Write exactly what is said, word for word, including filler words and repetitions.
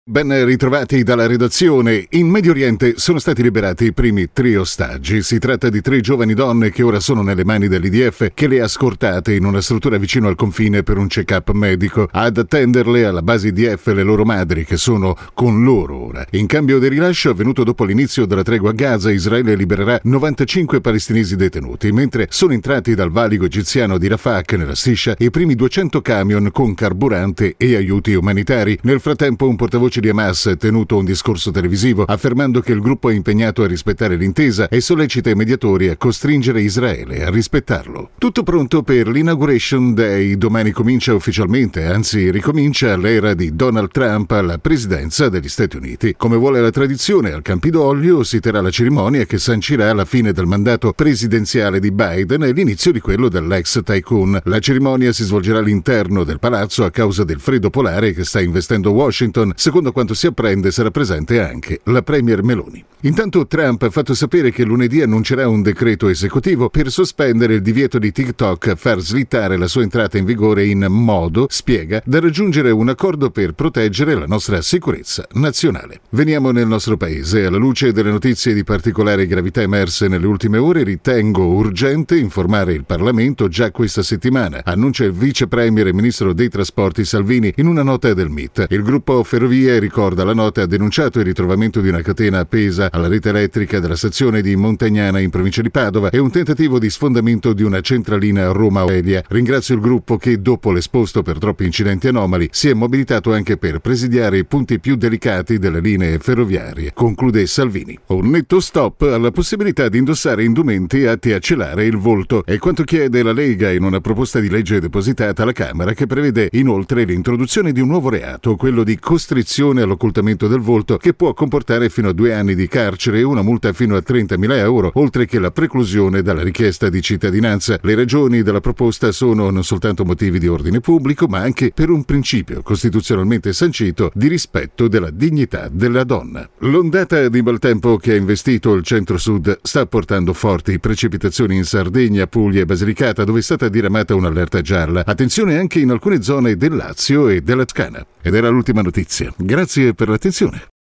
Ben ritrovati dalla redazione. In Medio Oriente sono stati liberati i primi tre ostaggi. Si tratta di tre giovani donne che ora sono nelle mani dell'I D F, che le ha scortate in una struttura vicino al confine per un check-up medico. Ad attenderle alla base I D F le loro madri, che sono con loro ora. In cambio del rilascio avvenuto dopo l'inizio della tregua a Gaza, Israele libererà novantacinque palestinesi detenuti, mentre sono entrati dal valico egiziano di Rafah, nella striscia, i primi duecento camion con carburante e aiuti umanitari. Nel frattempo un portavoce di Hamas ha tenuto un discorso televisivo affermando che il gruppo è impegnato a rispettare l'intesa e sollecita i mediatori a costringere Israele a rispettarlo. Tutto pronto per l'Inauguration Day. Domani comincia ufficialmente, anzi ricomincia, l'era di Donald Trump alla presidenza degli Stati Uniti. Come vuole la tradizione, al Campidoglio si terrà la cerimonia che sancirà la fine del mandato presidenziale di Biden e l'inizio di quello dell'ex tycoon. La cerimonia si svolgerà all'interno del palazzo a causa del freddo polare che sta investendo Washington. Secondo quanto si apprende, sarà presente anche la premier Meloni. Intanto Trump ha fatto sapere che lunedì annuncerà un decreto esecutivo per sospendere il divieto di TikTok a far slittare la sua entrata in vigore in modo, spiega, da raggiungere un accordo per proteggere la nostra sicurezza nazionale. Veniamo nel nostro paese. Alla luce delle notizie di particolare gravità emerse nelle ultime ore, ritengo urgente informare il Parlamento già questa settimana, annuncia il vice premier e ministro dei trasporti Salvini in una nota del M I T. Il gruppo Ferrovie, ricorda la nota, ha denunciato il ritrovamento di una catena appesa alla rete elettrica della stazione di Montagnana in provincia di Padova e un tentativo di sfondamento di una centralina a Roma-Aurelia. Ringrazio il gruppo che, dopo l'esposto per troppi incidenti anomali, si è mobilitato anche per presidiare i punti più delicati delle linee ferroviarie, conclude Salvini. Un netto stop alla possibilità di indossare indumenti atti a celare il volto è quanto chiede la Lega in una proposta di legge depositata alla Camera, che prevede inoltre l'introduzione di un nuovo reato, quello di costrizione all'occultamento del volto, che può comportare fino a due anni di carcere e una multa fino a trentamila euro, oltre che la preclusione dalla richiesta di cittadinanza. Le ragioni della proposta sono non soltanto motivi di ordine pubblico, ma anche per un principio costituzionalmente sancito di rispetto della dignità della donna. L'ondata di maltempo che ha investito il centro-sud sta portando forti precipitazioni in Sardegna, Puglia e Basilicata, dove è stata diramata un'allerta gialla. Attenzione anche in alcune zone del Lazio e della Toscana. Ed era l'ultima notizia. Grazie per l'attenzione.